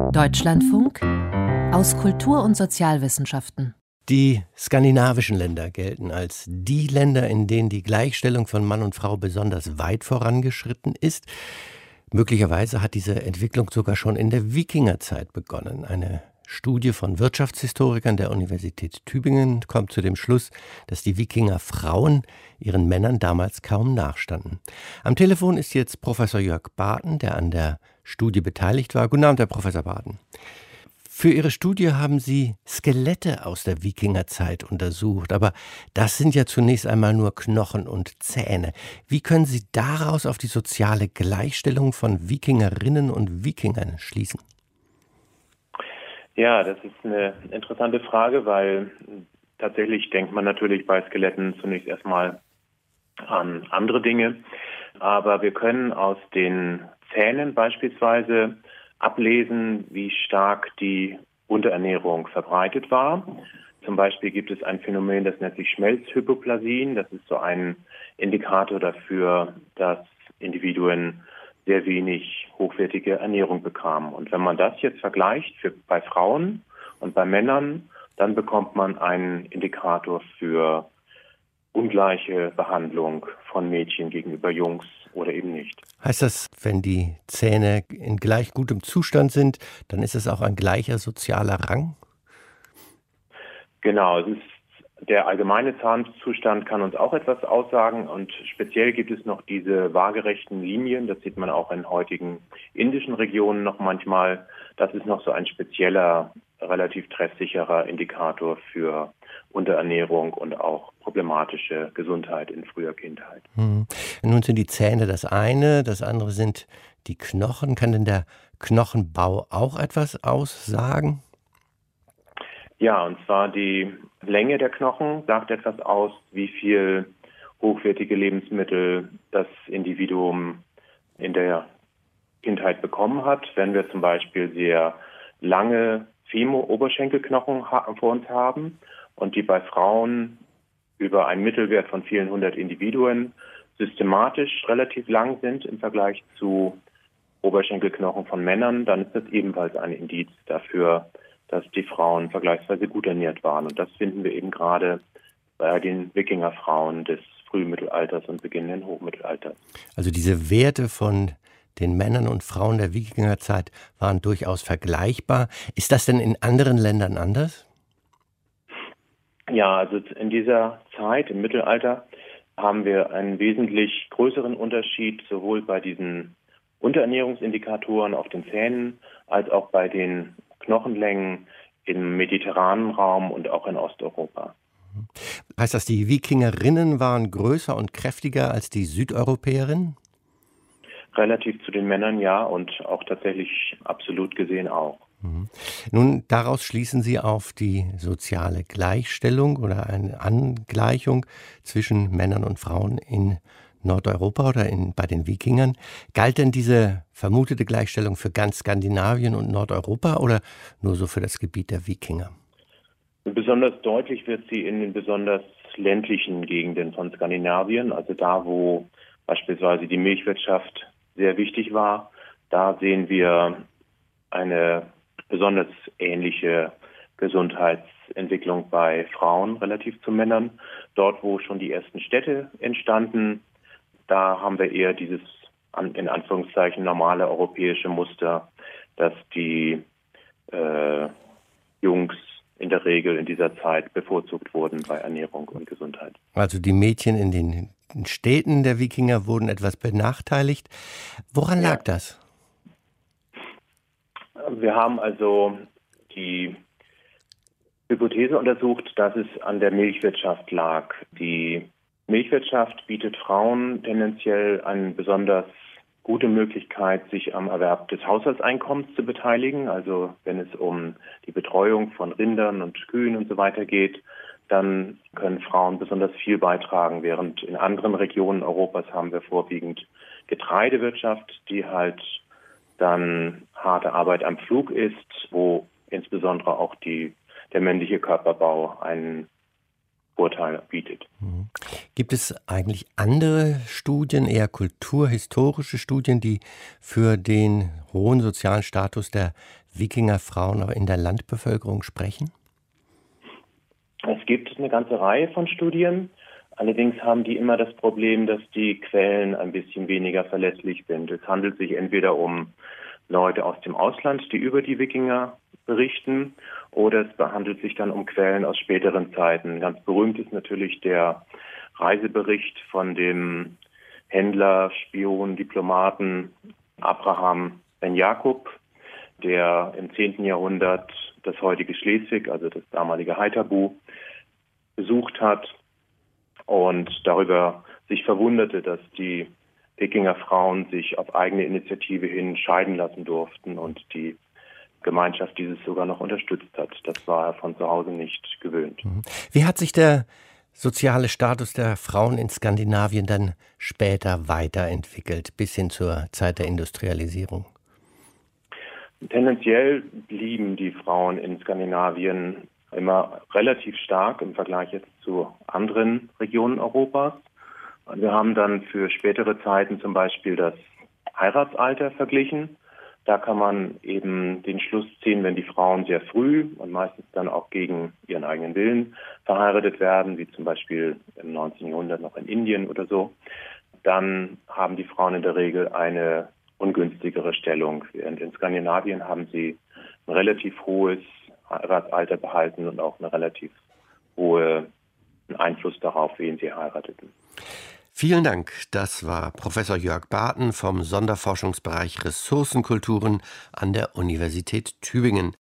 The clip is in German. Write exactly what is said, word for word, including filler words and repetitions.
Deutschlandfunk aus Kultur- und Sozialwissenschaften. Die skandinavischen Länder gelten als die Länder, in denen die Gleichstellung von Mann und Frau besonders weit vorangeschritten ist. Möglicherweise hat diese Entwicklung sogar schon in der Wikingerzeit begonnen. Eine Studie von Wirtschaftshistorikern der Universität Tübingen kommt zu dem Schluss, dass die Wikinger Frauen ihren Männern damals kaum nachstanden. Am Telefon ist jetzt Professor Jörg Barthen, der an der Studie beteiligt war. Guten Abend, Herr Professor Barthen. Für Ihre Studie haben Sie Skelette aus der Wikingerzeit untersucht, aber das sind ja zunächst einmal nur Knochen und Zähne. Wie können Sie daraus auf die soziale Gleichstellung von Wikingerinnen und Wikingern schließen? Ja, das ist eine interessante Frage, weil tatsächlich denkt man natürlich bei Skeletten zunächst erstmal an andere Dinge. Aber wir können aus den Zähnen beispielsweise ablesen, wie stark die Unterernährung verbreitet war. Zum Beispiel gibt es ein Phänomen, das nennt sich Schmelzhypoplasien. Das ist so ein Indikator dafür, dass Individuen sehr wenig hochwertige Ernährung bekamen. Und wenn man das jetzt vergleicht für, bei Frauen und bei Männern, dann bekommt man einen Indikator für ungleiche Behandlung von Mädchen gegenüber Jungs oder eben nicht. Heißt das, wenn die Zähne in gleich gutem Zustand sind, dann ist es auch ein gleicher sozialer Rang? Genau, es ist der allgemeine Zahnzustand kann uns auch etwas aussagen und speziell gibt es noch diese waagerechten Linien, das sieht man auch in heutigen indischen Regionen noch manchmal. Das ist noch so ein spezieller, relativ treffsicherer Indikator für Unterernährung und auch problematische Gesundheit in früher Kindheit. Hm. Nun sind die Zähne das eine, das andere sind die Knochen. Kann denn der Knochenbau auch etwas aussagen? Ja, und zwar die Länge der Knochen sagt etwas aus, wie viel hochwertige Lebensmittel das Individuum in der Kindheit bekommen hat. Wenn wir zum Beispiel sehr lange Femur-Oberschenkelknochen vor uns haben und die bei Frauen über einen Mittelwert von vielen hundert Individuen systematisch relativ lang sind im Vergleich zu Oberschenkelknochen von Männern, dann ist das ebenfalls ein Indiz dafür, dass die Frauen vergleichsweise gut ernährt waren. Und das finden wir eben gerade bei den Wikingerfrauen des Frühmittelalters und beginnenden Hochmittelalters. Also diese Werte von den Männern und Frauen der Wikingerzeit waren durchaus vergleichbar. Ist das denn in anderen Ländern anders? Ja, also in dieser Zeit, im Mittelalter, haben wir einen wesentlich größeren Unterschied sowohl bei diesen Unterernährungsindikatoren auf den Zähnen als auch bei den Knochenlängen im mediterranen Raum und auch in Osteuropa. Heißt das, die Wikingerinnen waren größer und kräftiger als die Südeuropäerinnen? Relativ zu den Männern ja und auch tatsächlich absolut gesehen auch. Mhm. Nun, daraus schließen Sie auf die soziale Gleichstellung oder eine Angleichung zwischen Männern und Frauen in Nordeuropa oder in, bei den Wikingern. Galt denn diese vermutete Gleichstellung für ganz Skandinavien und Nordeuropa oder nur so für das Gebiet der Wikinger? Besonders deutlich wird sie in den besonders ländlichen Gegenden von Skandinavien, also da, wo beispielsweise die Milchwirtschaft sehr wichtig war. Da sehen wir eine besonders ähnliche Gesundheitsentwicklung bei Frauen relativ zu Männern. Dort, wo schon die ersten Städte entstanden, da haben wir eher dieses in Anführungszeichen normale europäische Muster, dass die äh, Jungs in der Regel in dieser Zeit bevorzugt wurden bei Ernährung und Gesundheit. Also die Mädchen in den Städten der Wikinger wurden etwas benachteiligt. Woran Ja. lag das? Wir haben also die Hypothese untersucht, dass es an der Milchwirtschaft lag. Die Milchwirtschaft bietet Frauen tendenziell eine besonders gute Möglichkeit, sich am Erwerb des Haushaltseinkommens zu beteiligen. Also wenn es um die Betreuung von Rindern und Kühen und so weiter geht, dann können Frauen besonders viel beitragen, während in anderen Regionen Europas haben wir vorwiegend Getreidewirtschaft, die halt dann harte Arbeit am Pflug ist, wo insbesondere auch die, der männliche Körperbau einen Vorteil bietet. Mhm. Gibt es eigentlich andere Studien, eher kulturhistorische Studien, die für den hohen sozialen Status der Wikingerfrauen auch in der Landbevölkerung sprechen? Es gibt eine ganze Reihe von Studien. Allerdings haben die immer das Problem, dass die Quellen ein bisschen weniger verlässlich sind. Es handelt sich entweder um Leute aus dem Ausland, die über die Wikinger berichten, oder es handelt sich dann um Quellen aus späteren Zeiten. Ganz berühmt ist natürlich der Reisebericht von dem Händler, Spion, Diplomaten Abraham ben Jakob, der im zehnten Jahrhundert das heutige Schleswig, also das damalige Haithabu, besucht hat und darüber sich verwunderte, dass die Wikingerfrauen sich auf eigene Initiative hin scheiden lassen durften und die Gemeinschaft dieses sogar noch unterstützt hat. Das war er von zu Hause nicht gewöhnt. Wie hat sich der soziale Status der Frauen in Skandinavien dann später weiterentwickelt, bis hin zur Zeit der Industrialisierung? Tendenziell blieben die Frauen in Skandinavien immer relativ stark im Vergleich jetzt zu anderen Regionen Europas. Wir haben dann für spätere Zeiten zum Beispiel das Heiratsalter verglichen. Da kann man eben den Schluss ziehen, wenn die Frauen sehr früh und meistens dann auch gegen ihren eigenen Willen verheiratet werden, wie zum Beispiel im neunzehnten Jahrhundert noch in Indien oder so, dann haben die Frauen in der Regel eine ungünstigere Stellung. Während in Skandinavien haben sie ein relativ hohes Heiratsalter behalten und auch einen relativ hohen Einfluss darauf, wen sie heirateten. Vielen Dank. Das war Professor Jörg Barten vom Sonderforschungsbereich Ressourcenkulturen an der Universität Tübingen.